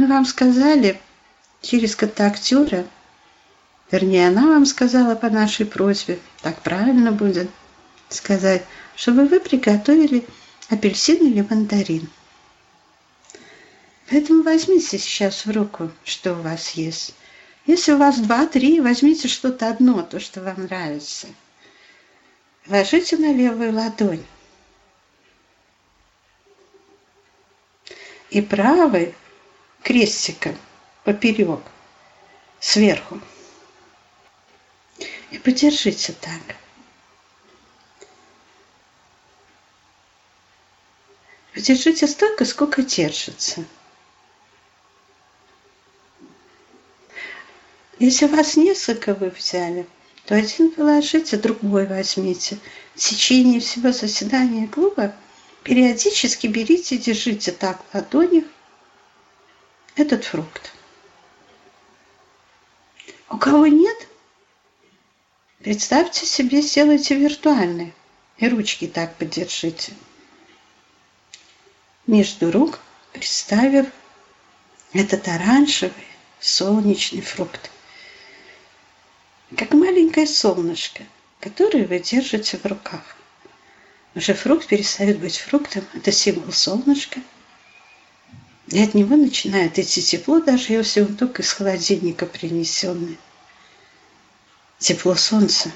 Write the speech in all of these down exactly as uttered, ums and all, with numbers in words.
мы вам сказали через контактера, вернее, она вам сказала по нашей просьбе, так правильно будет сказать, чтобы вы приготовили апельсин или мандарин. Поэтому возьмите сейчас в руку, что у вас есть. Если у вас два-три, возьмите что-то одно, то, что вам нравится. Ложите на левую ладонь. И правой крестиком поперек, сверху. И подержите так. Подержите столько, сколько держится. Если у вас несколько вы взяли, то один положите, другой возьмите. В течение всего заседания клуба периодически берите и держите так в ладонях этот фрукт. У кого нет, представьте себе, сделайте виртуальный. И ручки так подержите. Между рук представив этот оранжевый солнечный фрукт. Как маленькое солнышко, которое вы держите в руках. Уже фрукт перестает быть фруктом, это символ солнышка. И от него начинает идти тепло, даже если он только из холодильника принесенный. Тепло солнца.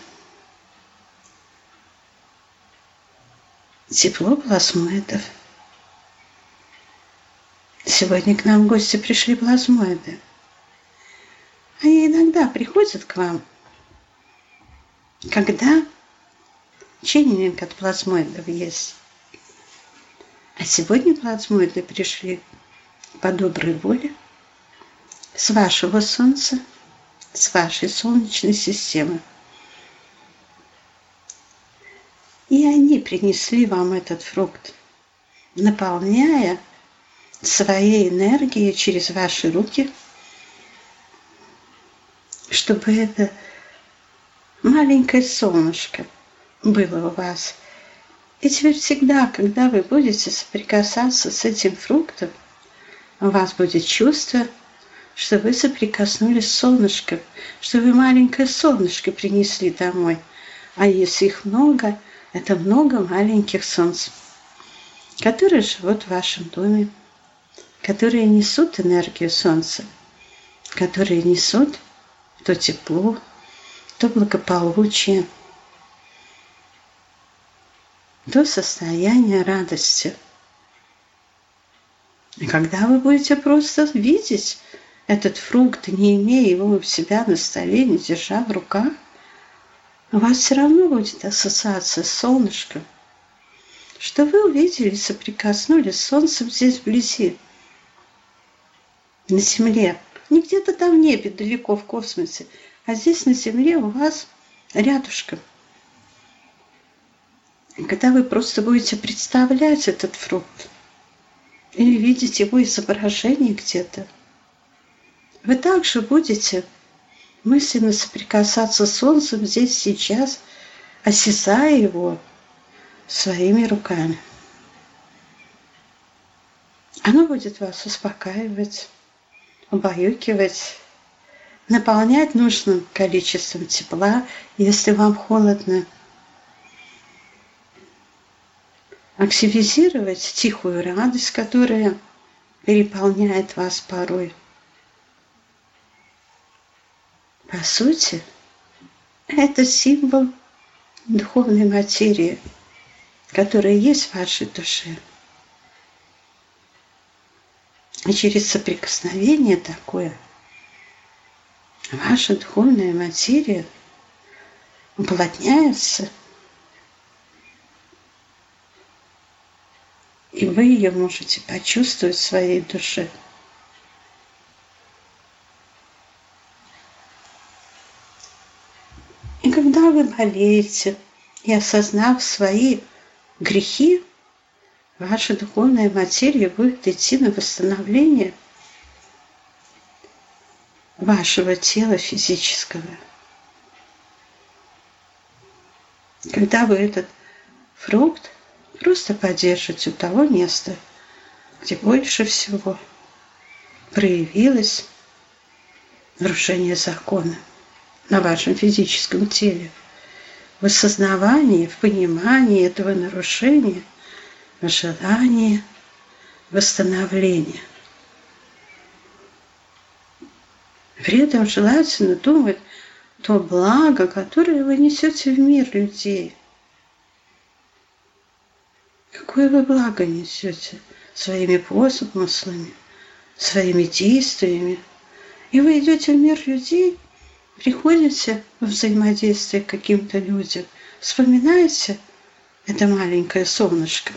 Тепло плазмоидов. Сегодня к нам в гости пришли плазмоиды. Они иногда приходят к вам, когда ченнинг от плазмоидов есть. А сегодня плазмоиды пришли по доброй воле с вашего Солнца, с вашей Солнечной системы. И они принесли вам этот фрукт, наполняя своей энергией через ваши руки, чтобы это маленькое солнышко было у вас. И теперь всегда, когда вы будете соприкасаться с этим фруктом, у вас будет чувство, что вы соприкоснулись с солнышком, что вы маленькое солнышко принесли домой. А если их много, это много маленьких солнц, которые живут в вашем доме, которые несут энергию солнца, которые несут то тепло, то благополучие, то состояние радости. И когда вы будете просто видеть этот фрукт, не имея его у себя на столе, не держа в руках, у вас все равно будет ассоциация с солнышком, что вы увидели, соприкоснулись с солнцем здесь вблизи, на Земле. Не где-то там в небе, далеко в космосе, а здесь на Земле у вас рядышком. И когда вы просто будете представлять этот фрукт или видеть его изображение где-то, вы также будете мысленно соприкасаться с Солнцем здесь сейчас, осязая его своими руками. Оно будет вас успокаивать, убаюкивать, наполнять нужным количеством тепла, если вам холодно, активизировать тихую радость, которая переполняет вас порой. По сути, это символ духовной материи, которая есть в вашей душе. И через соприкосновение такое ваша духовная материя уплотняется, и вы ее можете почувствовать в своей душе. И когда вы болеете и осознав свои грехи, ваша духовная материя будет идти на восстановление вашего тела физического. Когда вы этот фрукт просто подержите у того места, где больше всего проявилось нарушение закона на вашем физическом теле, в осознавании, в понимании этого нарушения, в желании восстановления. При этом желательно думать то благо, которое вы несете в мир людей. Какое вы благо несете своими помыслами, своими действиями. И вы идете в мир людей, приходите в взаимодействие к каким-то людям, вспоминаете это маленькое солнышко.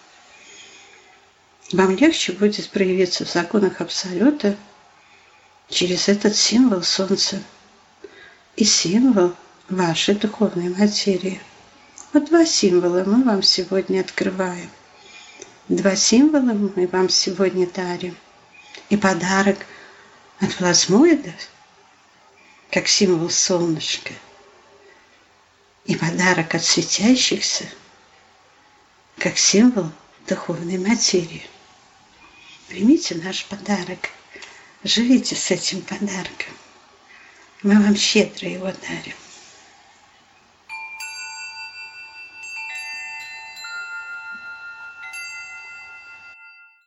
Вам легче будет проявиться в законах Абсолюта через этот символ Солнца и символ вашей духовной материи. Вот два символа мы вам сегодня открываем. Два символа мы вам сегодня дарим. И подарок от плазмоидов, как символ солнышка, и подарок от светящихся, как символ духовной материи. Примите наш подарок, живите с этим подарком. Мы вам щедро его дарим.